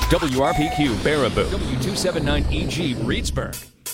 WRPQ Baraboo, W279EG Reedsburg.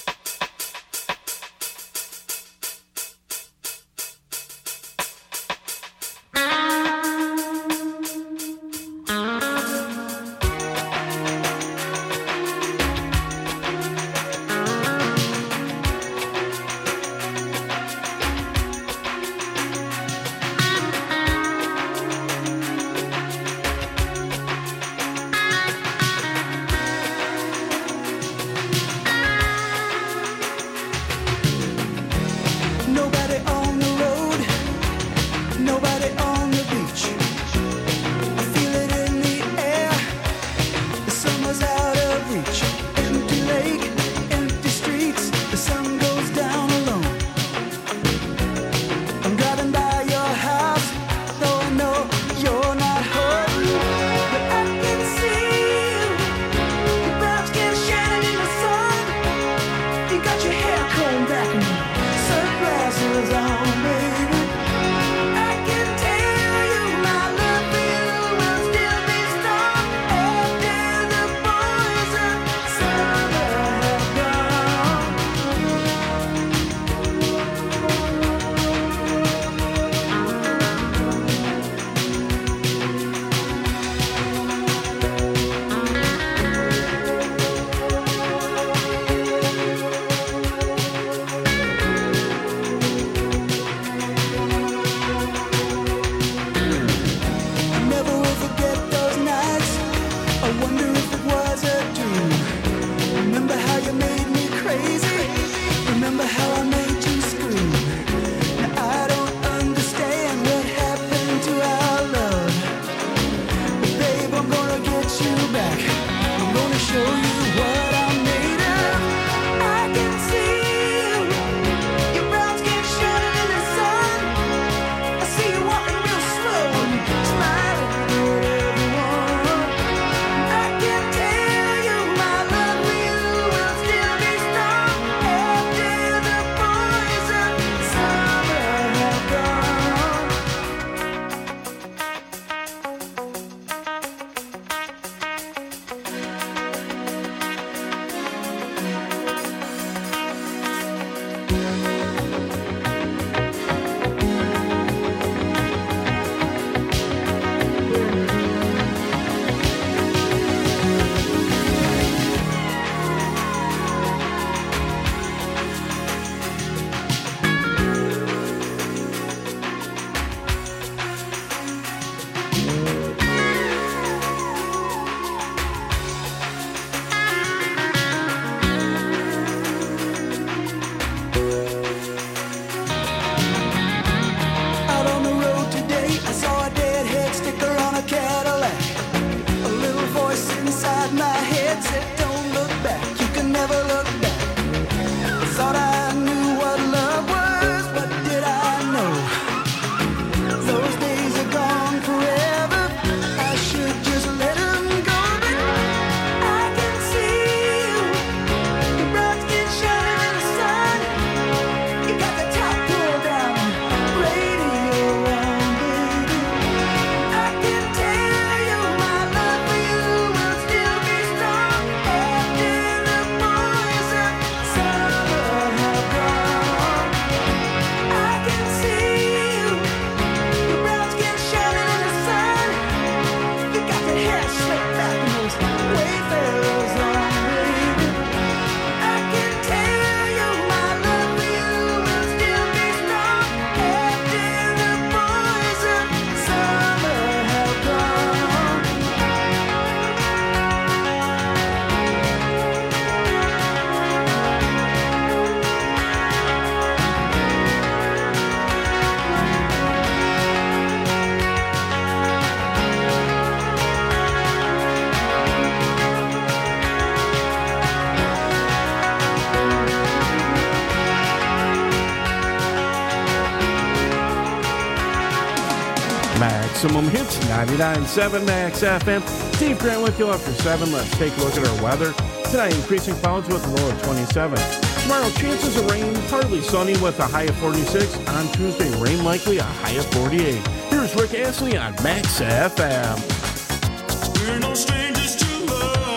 Maximum Hits, 99.7 Max FM. Steve Grant with you after 7. Let's take a look at our weather. Tonight, increasing clouds with a low of 27. Tomorrow, chances of rain, partly sunny with a high of 46. On Tuesday, rain likely, a high of 48. Here's Rick Astley on Max FM. We're no strangers to love.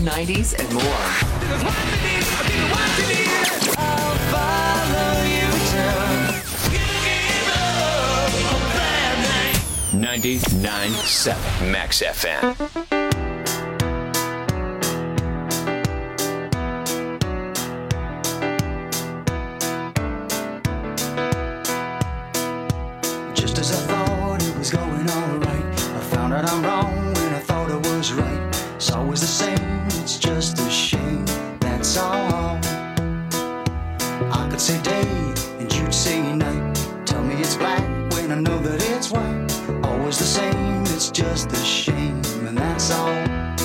90s, and more. 99.7 Max FM. Just as I thought it was going all right, I found out I'm wrong when I thought I was right. It's always the same, it's just a shame, that's all. I could say day and you'd say night. Tell me it's black when I know that it's white. Always the same, it's just a shame, and that's all.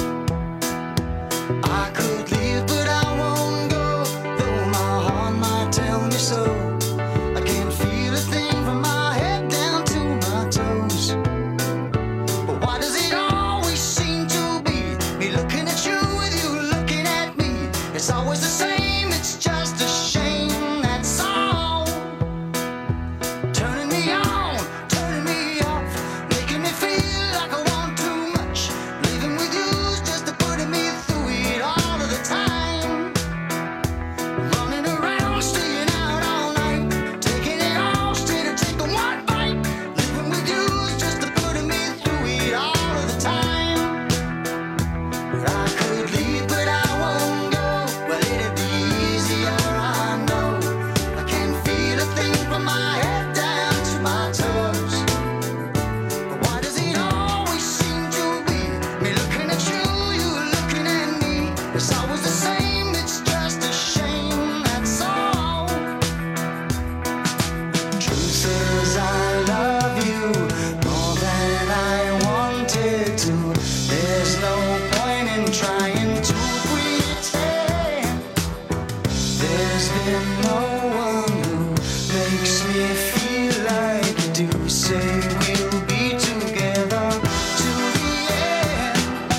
I could leave, but I won't go, though my heart might tell me so. I can't feel a thing from my head down to my toes. But why does it always seem to be me looking at you with you looking at me? It's always the same, it's just a shame, that's all. Turning me on, turning me off, making me feel like I want too much. Living with you's just putting me through it all of the time. Running around, staying out all night, taking it all straight to take one bite. Living with you's just putting me through it all of the time. But I could leave, but I won't go. Well, it'd be easier, I know. I can't feel a thing from my head down to my toes. But why does it always seem to be me looking at you, you looking at me? It's always the same, it's just a shame, that's all. Truth says I love you more than I wanted to. There's no point in trying to pretend. There's been no one who makes me feel like you do. Say we'll be together to the end.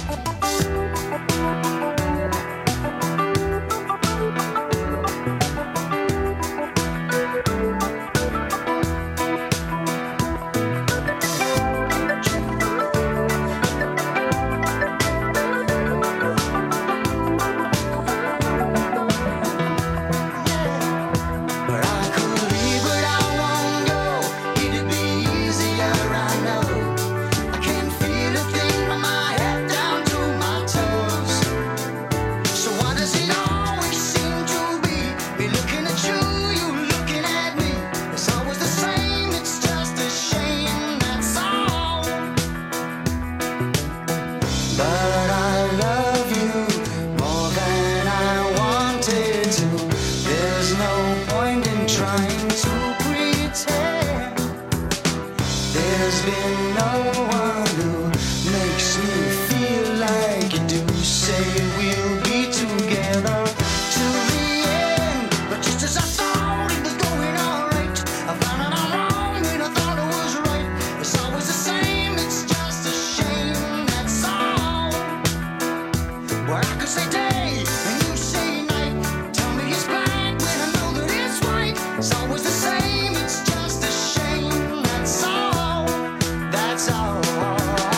But I could leave, but I won't go. It'd be easier, I know. I can't feel a thing from my head down to my toes. So why does it always seem to be me looking at you, you looking at me? It's always the same, it's just a shame, that's all. But I love you more than I wanted to. There's no point in trying to pretend. There's been no one who makes me feel like you do. Say we'll be together to the end. But just as I thought it was going all right, I found out I'm wrong when I thought I was right. It's always the same, it's just a shame, that's all. Well, I could say day and you say night. Tell me it's black when I know that it's white. It's always the same, it's just a shame, that's all. That's all.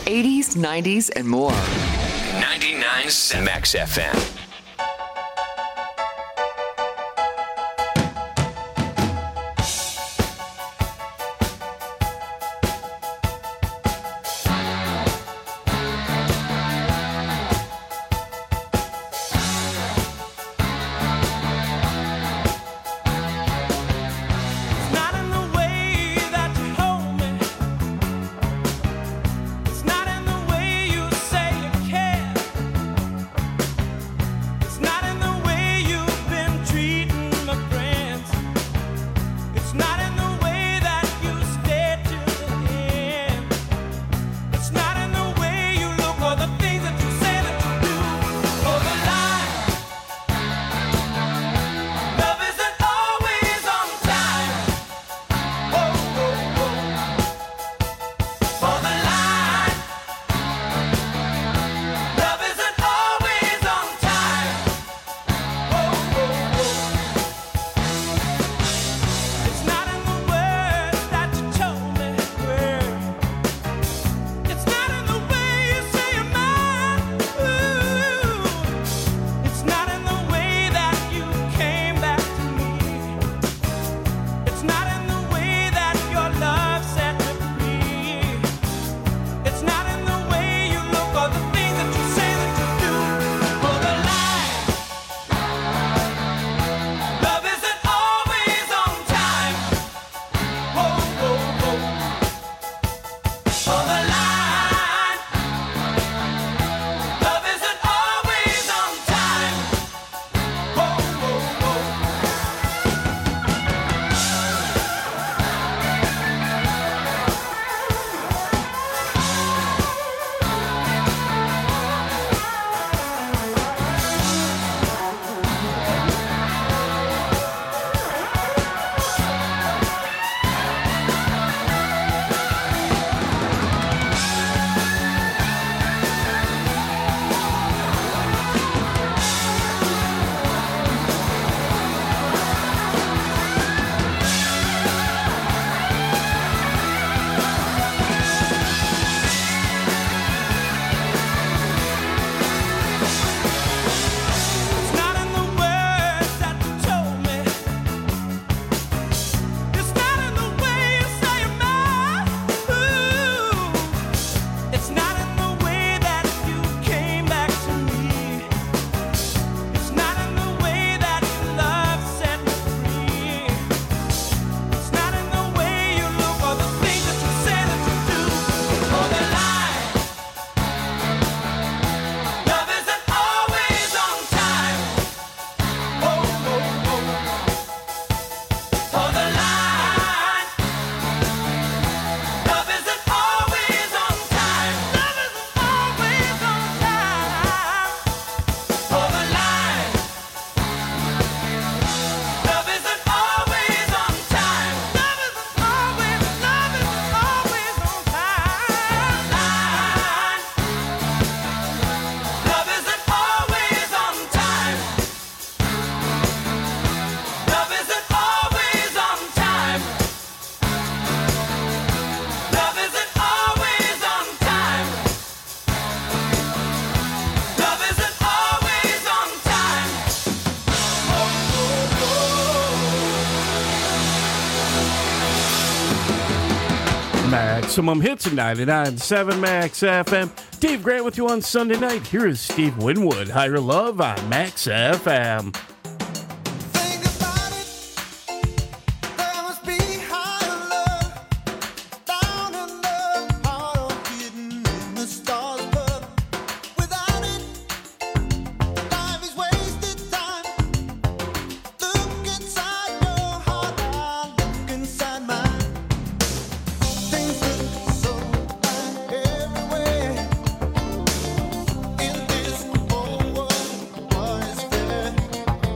80s, 90s, and more. 99.7 Max FM. Maximum hits at 99.7 Max FM. Dave Grant with you on Sunday night. Here is Steve Winwood, Higher Love on Max FM. In this whole world, what is there?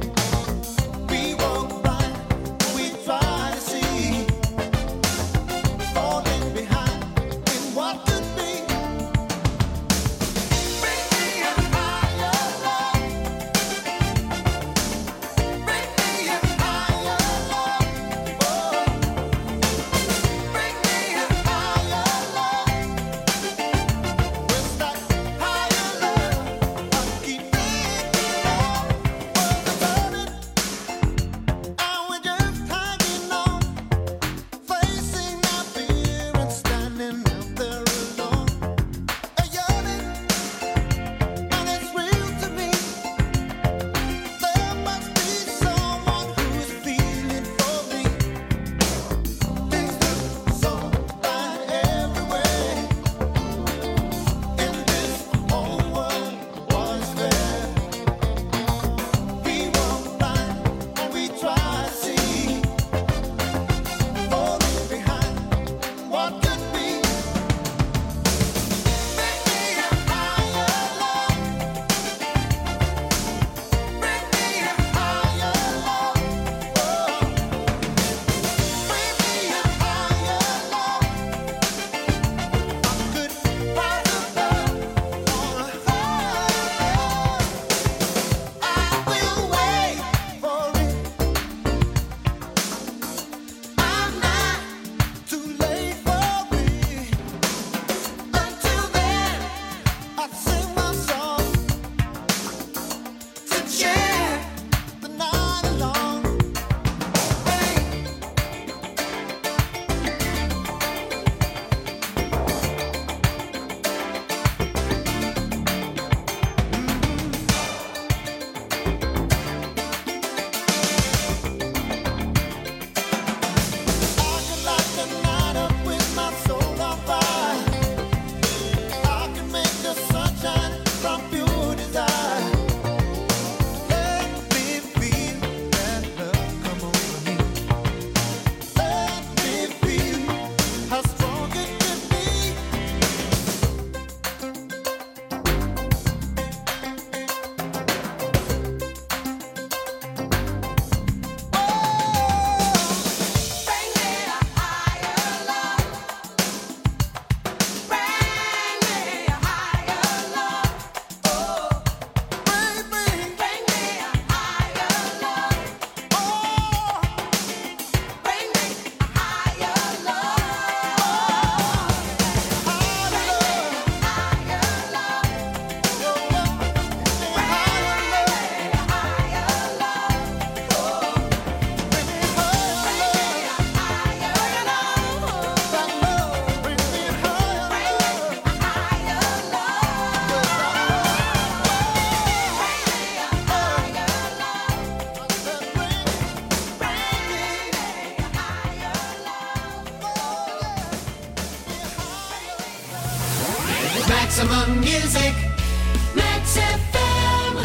Maximum Music, Max FM.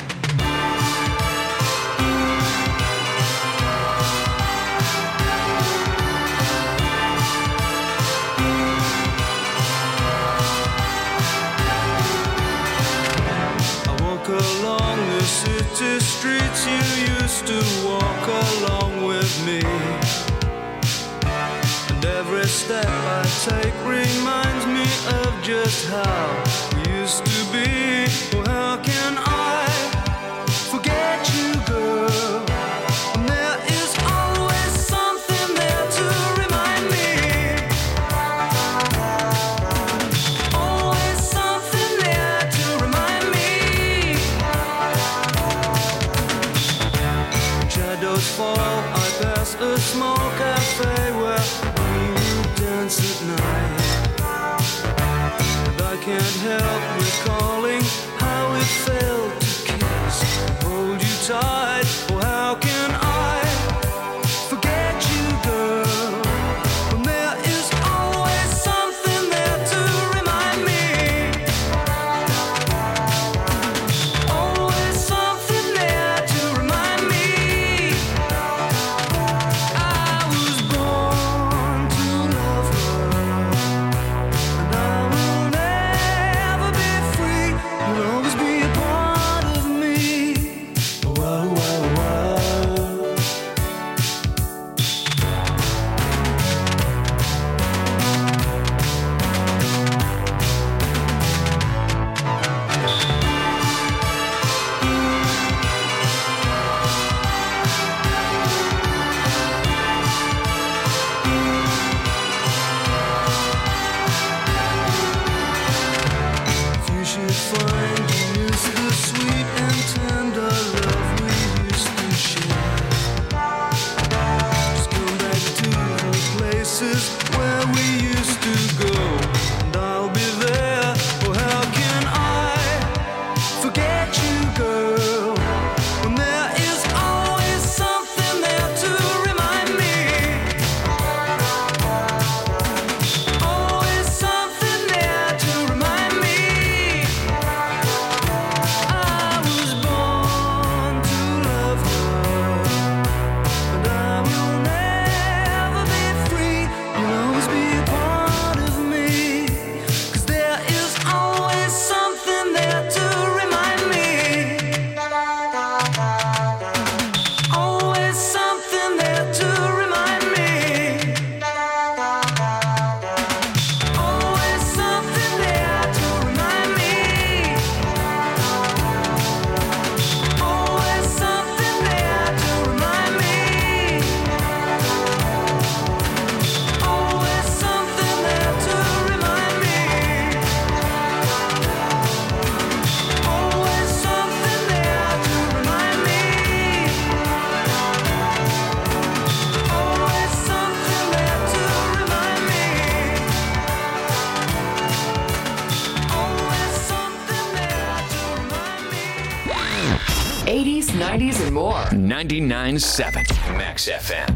I walk along the city streets you used to walk along with me. And every step I take reminds me of just how we used to be. Oh, how can I forget you, girl? And there is always something there to remind me. Always something there to remind me. Shadows fall, I pass a small cafe where dance at night. And I can't help recalling how it felt to kiss and hold you tight. Oh, how can I forget you, girl? When there is always something there to remind me. Always something there to remind me. I was born to love her, and I will never be free. You'll always be a part of me. Wow, wow, wow. You should find you miss the sweet and tender love we used to share. Just come back to the places where we used to go, and I'll be there. Oh, how can I forget you, girl? When there is always something there to remind me. Always something there to remind me. I was born to love her, and I will never be free. You'll always be a part of me. 'Cause there is always something there to remind me. Always something there to remind me. Always something there to remind me. Always something there to remind me. Always something there to remind me. Always something there to remind me. Always something there to remind me. Always something there to remind me. 80s, 90s, and more. 99.7 Max FM.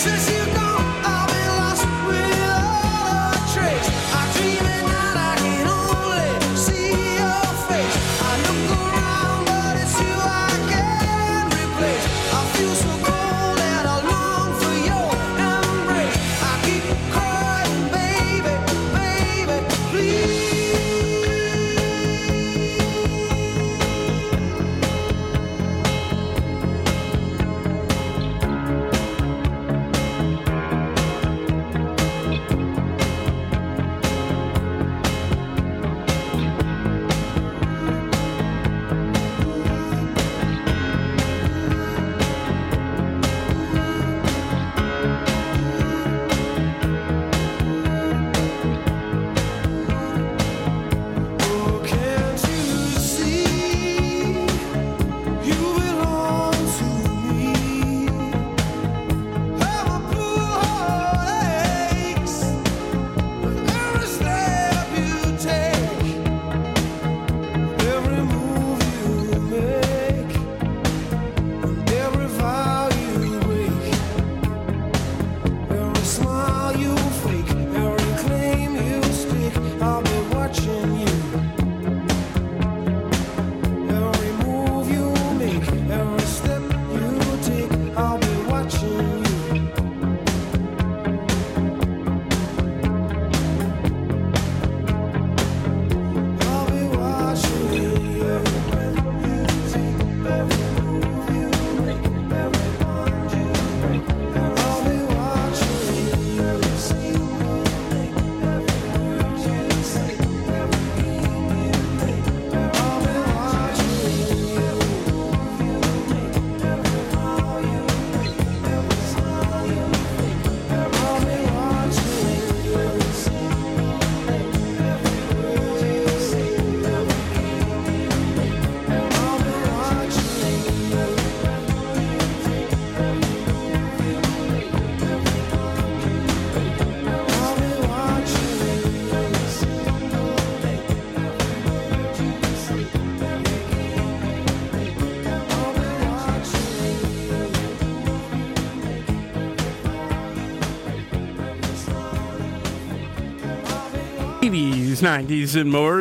Since you gone, I've been lost without a trace. I dream at night, I can only see your face. I look around, but it's you I can't replace. I feel so cold and I long for your embrace. I keep crying, baby, baby, please. Oh, can't you see you belong to me? Every blue heart aches with every step you take, every move you make, and every vow you break, every smile you fake, every claim you stick. I'll be watching you. Every move you make, every step you take, I'll be watching you. I'll be watching you. Every breath you take, every move you make, every bond you break, I'll be watching you. Every single thing, every word you say, every game you play, I'll be watching you. Every move you make, every vow you break, every smile you fake, I'll be watching you. Every single thing, every word you say, every game you play, I'll be watching you. Every breath you take, every move you make, every bond you break, I'll be watching you. Every single thing, every word you say, every game you play, I'll be watching you. 80s, 90s, and more.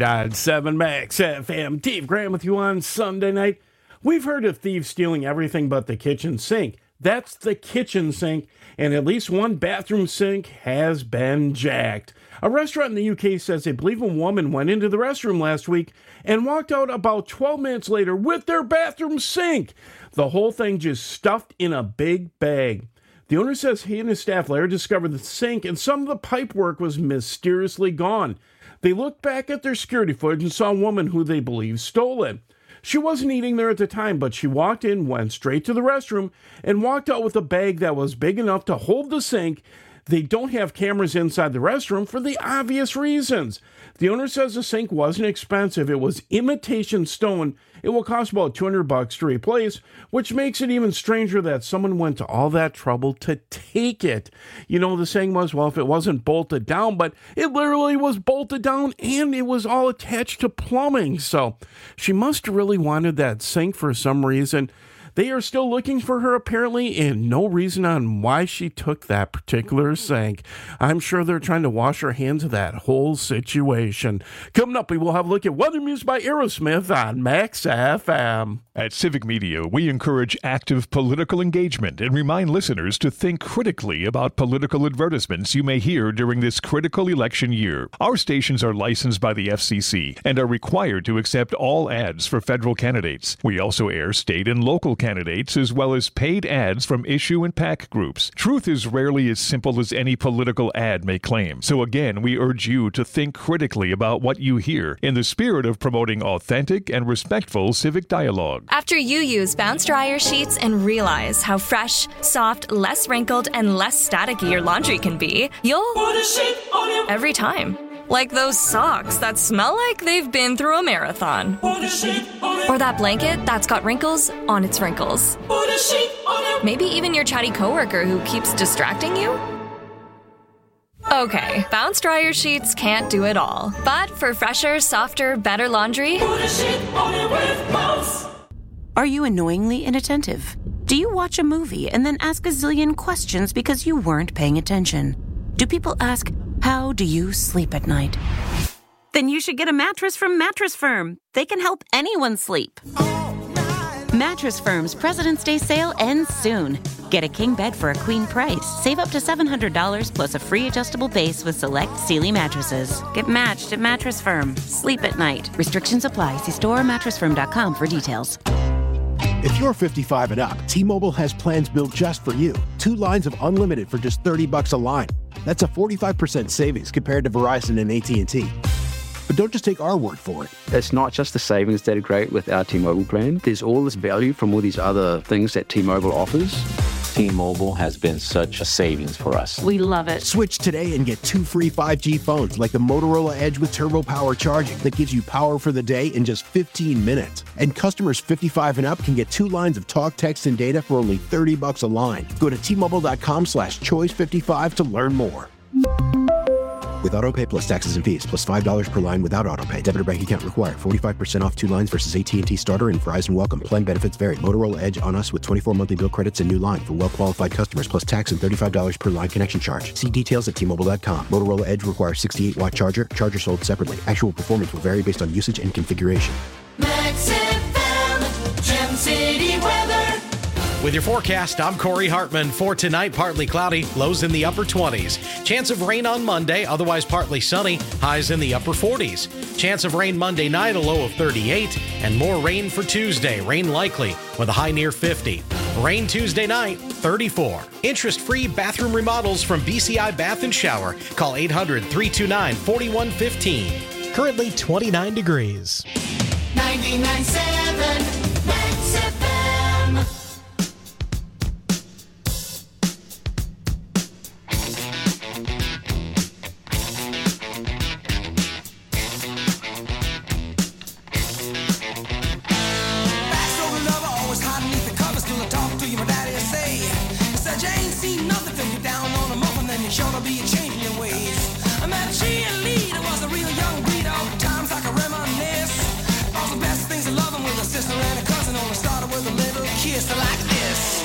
99.7 Max FM. Dave Graham with you on Sunday night. We've heard of thieves stealing everything but the kitchen sink. That's the kitchen sink, and at least one bathroom sink has been jacked. A restaurant in the UK says they believe a woman went into the restroom last week and walked out about 12 minutes later with their bathroom sink. The whole thing just stuffed in a big bag. The owner says he and his staff later discovered the sink and some of the pipework was mysteriously gone. They looked back at their security footage and saw a woman who they believe stole it. She wasn't eating there at the time, but she walked in, went straight to the restroom, and walked out with a bag that was big enough to hold the sink. They don't have cameras inside the restroom for the obvious reasons. The owner says the sink wasn't expensive. It was imitation stone. It will cost about $200 to replace, which makes it even stranger that someone went to all that trouble to take it. You know, the saying was, well, if it wasn't bolted down, but it literally was bolted down and it was all attached to plumbing. So she must have really wanted that sink for some reason. They are still looking for her, apparently, and no reason on why she took that particular sink. I'm sure they're trying to wash her hands of that whole situation. Coming up, we will have a look at Weather Music by Aerosmith on Max FM. At Civic Media, we encourage active political engagement and remind listeners to think critically about political advertisements you may hear during this critical election year. Our stations are licensed by the FCC and are required to accept all ads for federal candidates. We also air state and local candidates as well as paid ads from issue and PAC groups. Truth is rarely as simple as any political ad may claim. So again, we urge you to think critically about what you hear in the spirit of promoting authentic and respectful civic dialogue. After you use Bounce Dryer sheets and realize how fresh, soft, less wrinkled, and less staticky your laundry can be, you'll put a sheet on it every time. Like those socks that smell like they've been through a marathon. Put a sheet on it. Or that blanket that's got wrinkles on its wrinkles. Put a sheet on it. Maybe even your chatty coworker who keeps distracting you. Okay, Bounce Dryer sheets can't do it all. But for fresher, softer, better laundry, put a sheet on it with Bounce. Are you annoyingly inattentive? Do you watch a movie and then ask a zillion questions because you weren't paying attention? Do people ask, how do you sleep at night? Then you should get a mattress from Mattress Firm. They can help anyone sleep. Mattress Firm's President's Day sale ends soon. Get a king bed for a queen price. Save up to $700 plus a free adjustable base with select Sealy mattresses. Get matched at Mattress Firm. Sleep at night. Restrictions apply. See store or mattressfirm.com for details. If you're 55 and up, T-Mobile has plans built just for you. 2 lines of unlimited for just $30 a line. That's a 45% savings compared to Verizon and AT&T. But don't just take our word for it. It's not just the savings that are great with our T-Mobile plan. There's all this value from all these other things that T-Mobile offers. T-Mobile has been such a savings for us. We love it. Switch today and get 2 free 5G phones like the Motorola Edge with Turbo Power charging that gives you power for the day in just 15 minutes. And customers 55 and up can get 2 lines of talk, text, and data for only $30 a line. Go to T-Mobile.com/choice55 to learn more. With AutoPay plus taxes and fees, plus $5 per line without AutoPay. Debit or bank account required. 45% off 2 lines versus AT&T Starter and Verizon Welcome. Plan benefits vary. Motorola Edge on us with 24 monthly bill credits and new line for well-qualified customers, plus tax and $35 per line connection charge. See details at T-Mobile.com. Motorola Edge requires 68-watt charger. Charger sold separately. Actual performance will vary based on usage and configuration. Max FM, Gem City weather. With your forecast, I'm Corey Hartman. For tonight, partly cloudy, lows in the upper 20s. Chance of rain on Monday, otherwise partly sunny, highs in the upper 40s. Chance of rain Monday night, a low of 38. And more rain for Tuesday, rain likely, with a high near 50. Rain Tuesday night, 34. Interest-free bathroom remodels from BCI Bath & Shower. Call 800-329-4115. Currently 29 degrees. 99.7 Max FM. Sure to be a change in your ways. I met a cheerleader, was a real young breed. All the times I can reminisce. All the best things of loving with a sister and a cousin. Only started with a little kiss like this.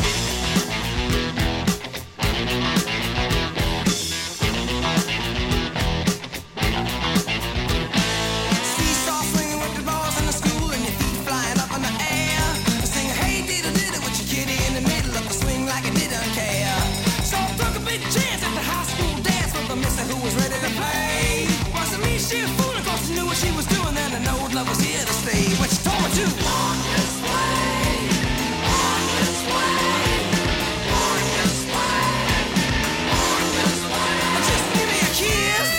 Seesaw swinging with the balls in the school and your feet flying up in the air. Sing hey diddle diddle with your kitty in the middle of the swing like it didn't care. So I took a big chance at the high school dance with the mister who was ready to play. Wasn't me, she was fooling, cause she knew what she was doing. Then I know love was here to stay. What she told me to. On this way, on this way, on this way, on this way. Just give me a kiss.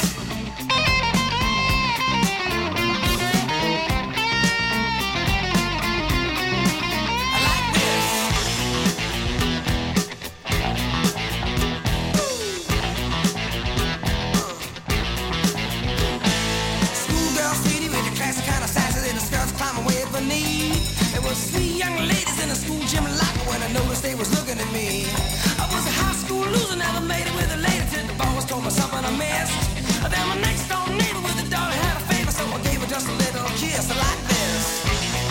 I like this. Schoolgirl sweetie with your classic kind of sassy little skirts climbing way at the knee. There was 3 young ladies in the school gym locker when I noticed they was looking at me. I was a high school loser, never made it with a lady till the boss told me something I missed. Then my next door neighbor with a daughter had a favor, so I gave her just a little kiss like this.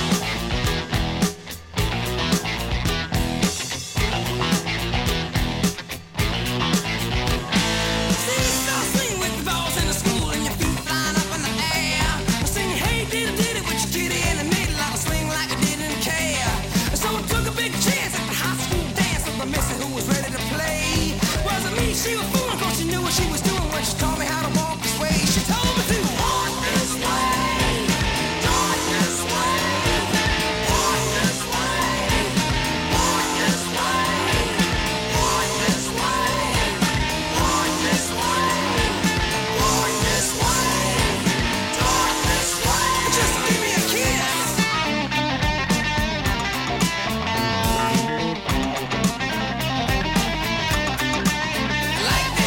Seesaw swing with the balls in the school and your feet flying up in the air. Sing hey diddle diddle with your kitty in the middle of a swing like I didn't care. So I took a big chance at the high school dance with the missy who was ready to play. Wasn't me, she was fooling, cause she knew what she was doing when she taught me how to walk this way. She told me to walk this way, walk this way, walk this way, walk this way, walk this way, walk this way, walk this way, walk this way. Just give me a kiss. Like this.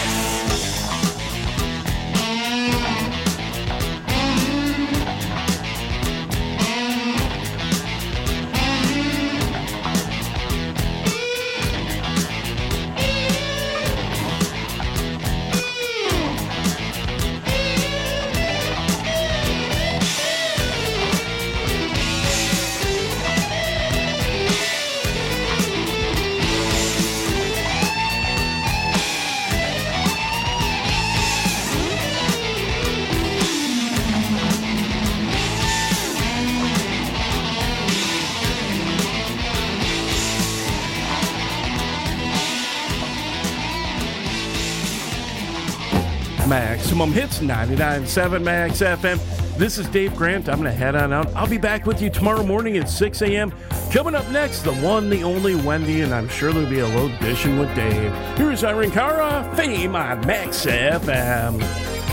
Maximum Hits, 99.7 Max FM. This is Dave Grant. I'm going to head on out. I'll be back with you tomorrow morning at 6 a.m. Coming up next, the one, the only Wendy, and I'm sure there'll be a load dishing with Dave. Here's Irene Cara, Fame on Max FM.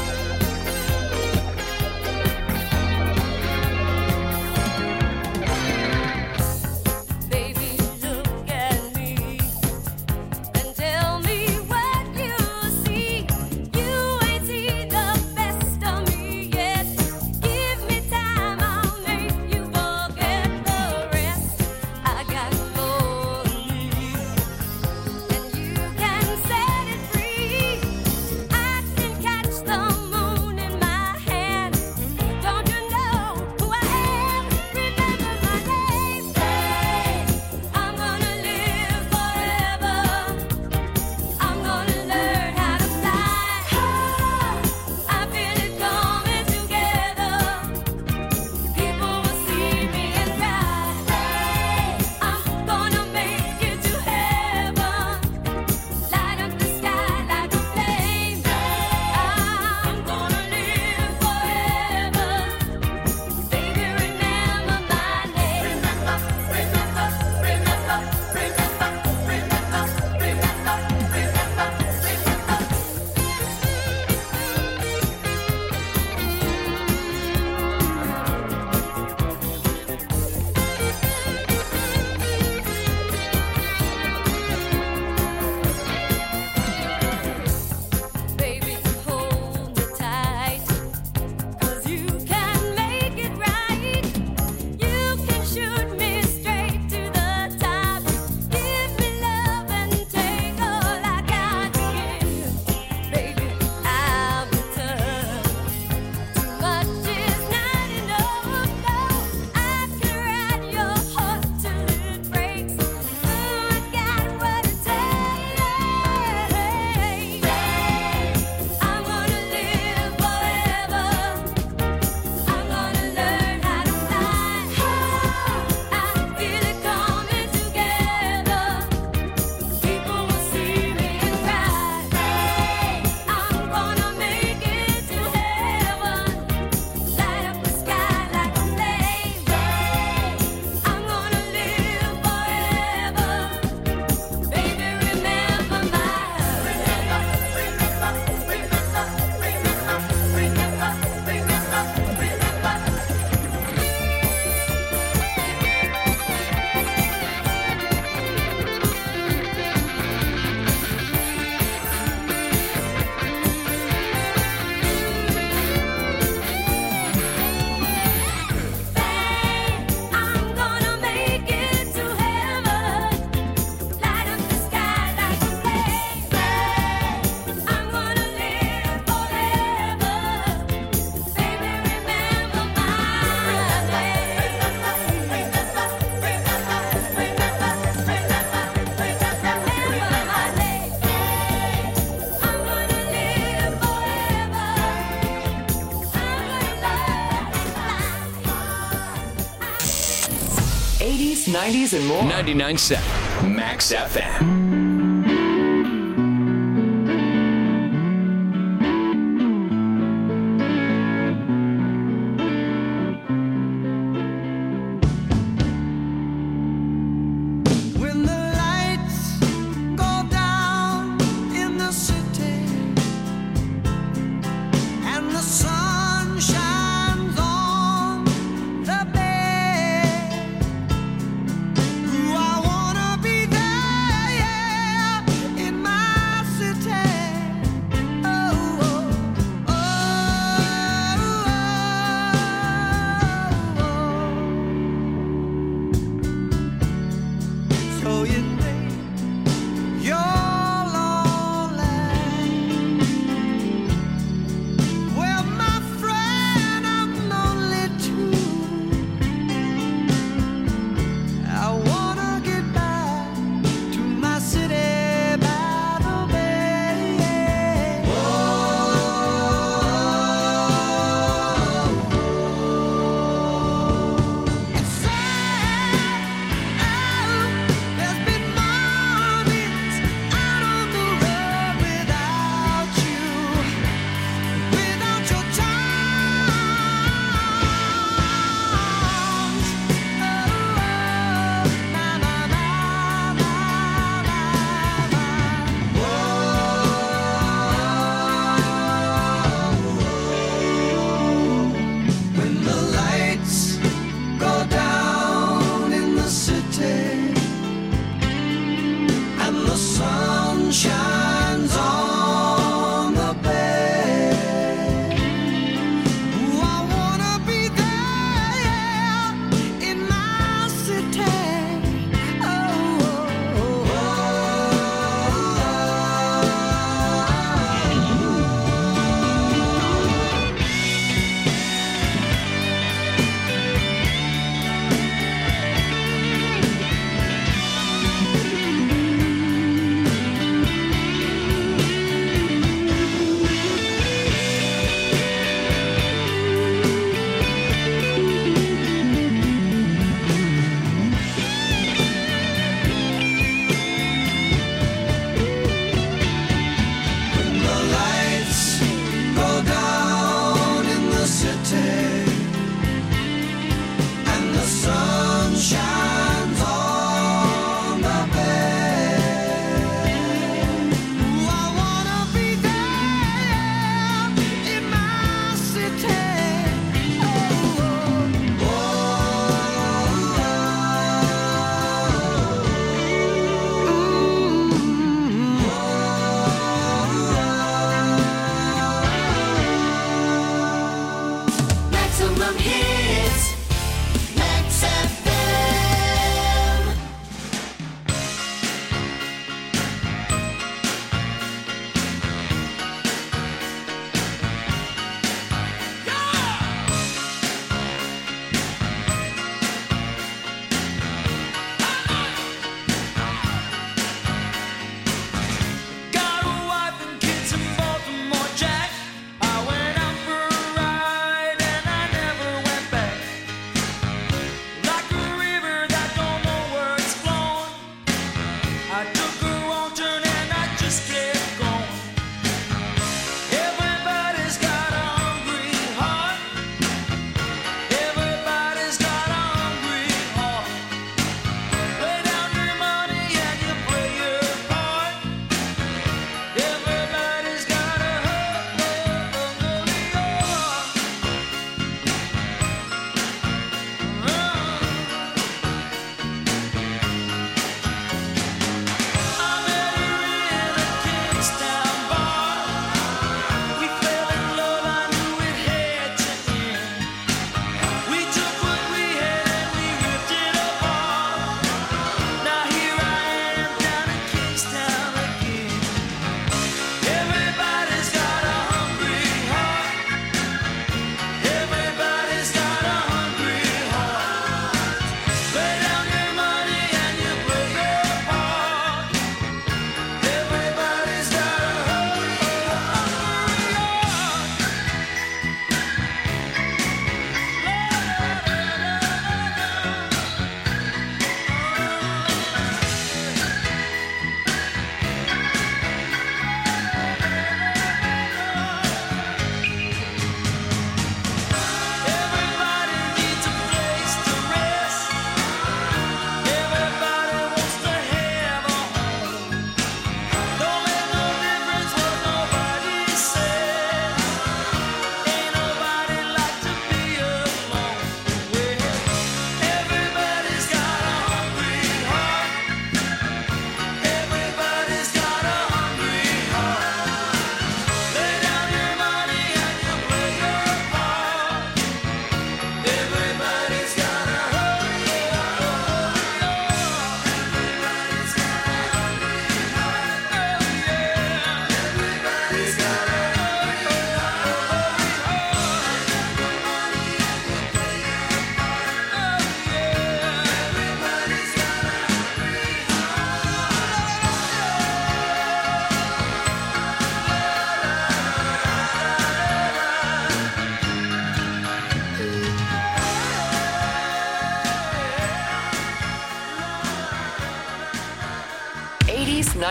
'80s, '90s, and more. 99.7 Max FM. I wanna be there, yeah.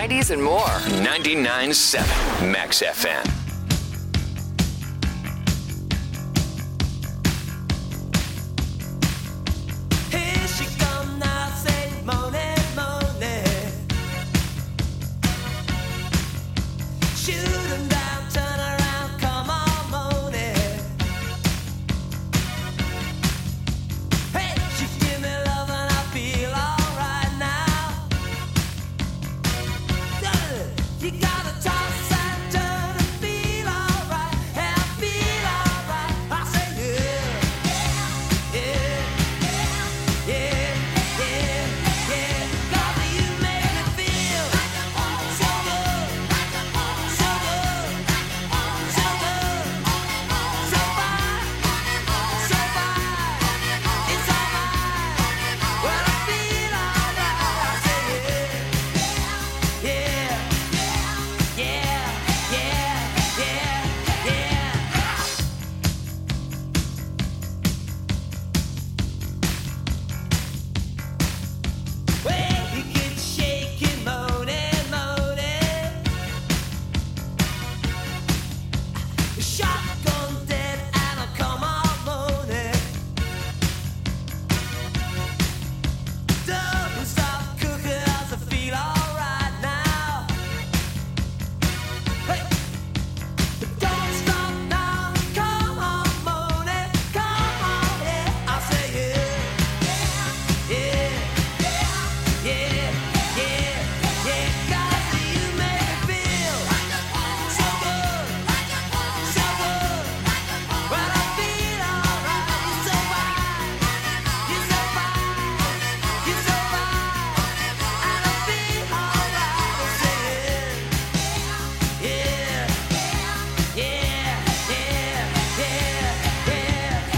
90s, and more. 99.7 Max FM. Here she come now, say Monet, Monet. Shoot 'em down, turn around, come on, Monet. Hey, she give me love and I feel alright now. You gotta toss and turn and feel alright, and I feel alright. I say yeah, yeah, yeah, yeah, yeah. 'Cause you make me feel so good, so good, so good, so fine, so fine. It's alright when I feel alright. I say yeah, yeah, yeah, yeah, yeah, yeah. Well, you get shaking, moaning, moaning. Shotgun dead and I come out moaning. Don't stop cooking as I feel alright now. Hey, don't stop now. Come on, moaning, come on, yeah. I say yeah, yeah, yeah, yeah, yeah. 'Cause you make me feel so good, so good. When I feel alright, you're so fine, you're so fine, you're so fine. And I feel alright. I say yeah, yeah, yeah, yeah, yeah, yeah.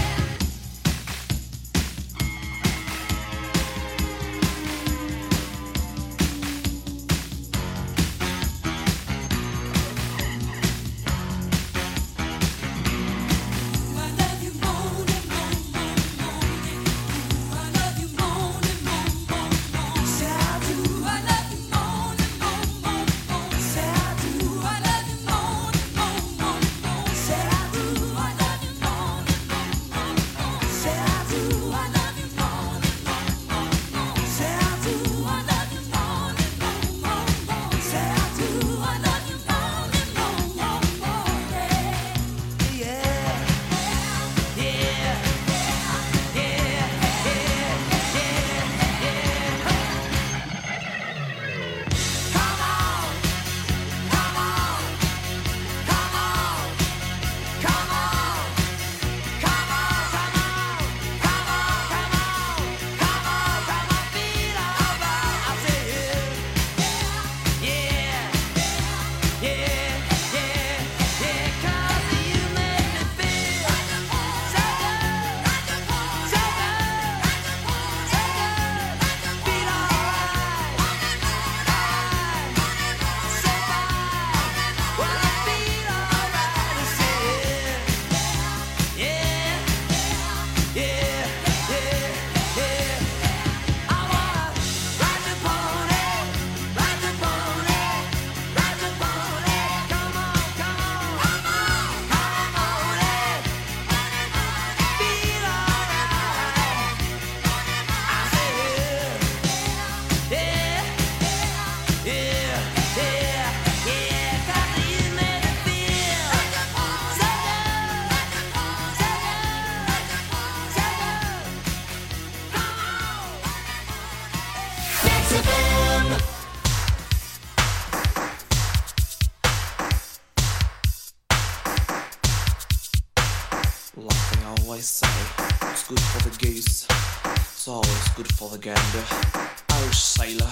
Like they always say, it's good for the goose, it's always good for the gander. Oh, sailor.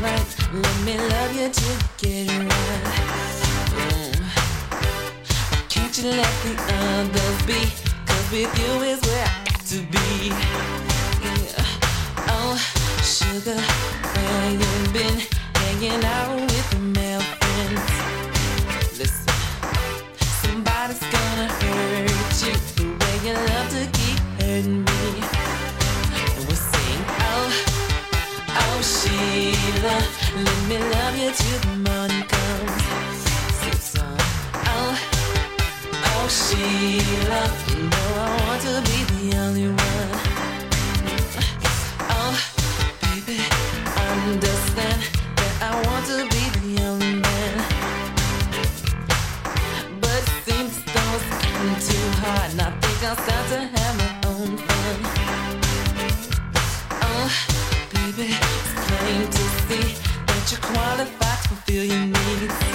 right. Let me love you till you get it right. Can't you let the others be? 'Cause with you is where I got to be. Yeah. Oh, sugar, where you been? Hanging out with the male friends. Listen, somebody's gonna hurt you the way you love to keep hurting me. And we'll sing, oh, oh Sheila, let me love you till the morning comes. Sing song, oh, oh Sheila, you know I want to be the only one. Oh, baby, understand that I want to be the only man. But it seems though it's getting too hard, and I think I'll start to have my own fun. Oh, baby, it's plain to see that you're qualified to fulfill your needs.